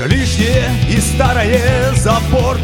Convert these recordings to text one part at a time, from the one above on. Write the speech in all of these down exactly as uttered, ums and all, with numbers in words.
Все лишнее и старое за борт.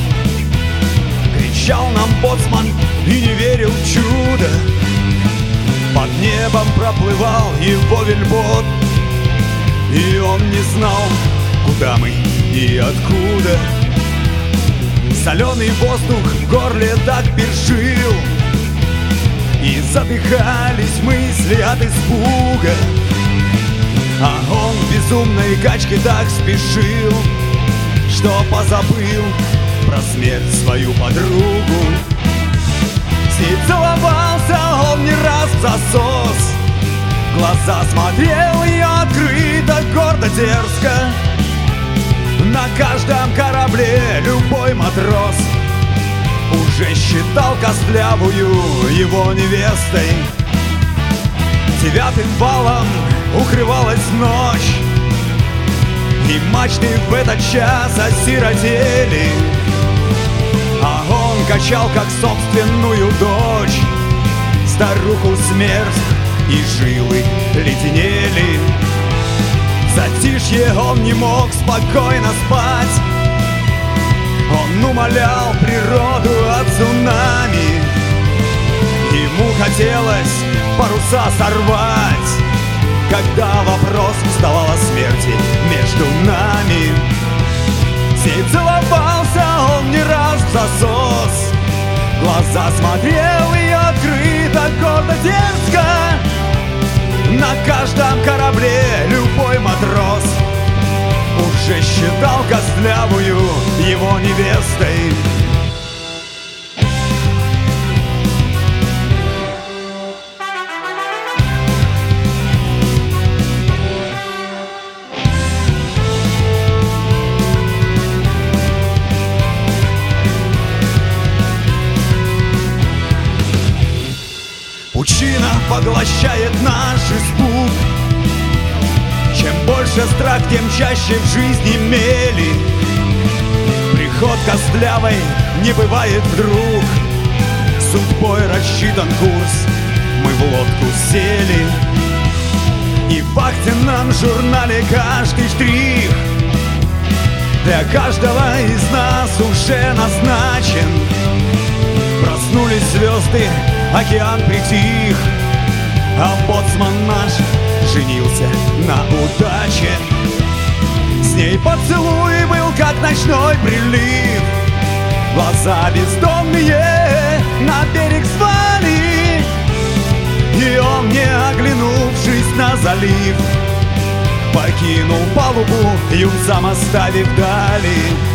Кричал нам боцман и не верил в чудо. Под небом проплывал его вельбот, и он не знал, куда мы и откуда. Соленый воздух в горле так першил, и задыхались мысли от испуга. А он в безумной качке так спешил, что позабыл про смерть свою подругу. С ней целовался он не раз в засос, глаза смотрел ее открыто, гордо, дерзко. На каждом корабле любой матрос уже считал костлявую его невестой. Девятым валом укрывалась ночь, и мачты в этот час осиротели. А он качал, как собственную дочь, старуху смерть, и жилы леденели. В затишье он не мог спокойно спать, он умолял природу от цунами. Ему хотелось паруса сорвать, когда вопрос вставал о смерти между нами. С ней целовался он не раз в засос, глаза смотрел ее открыто, гордо, дерзко. На каждом корабле любой матрос уже считал костлявую его невестой. Пучина поглощает наш испуг. Чем больше страх, тем чаще в жизни мели. Приход костлявой не бывает вдруг, судьбой рассчитан курс, мы в лодку сели. И в вахтенном журнале каждый штрих для каждого из нас уже назначен. Проснулись звезды, океан притих, а боцман наш женился на удаче. С ней поцелуй был, как ночной прилив. Глаза бездомные на берег звали, и он, не оглянувшись на залив, покинул палубу, юнцам оставив дали.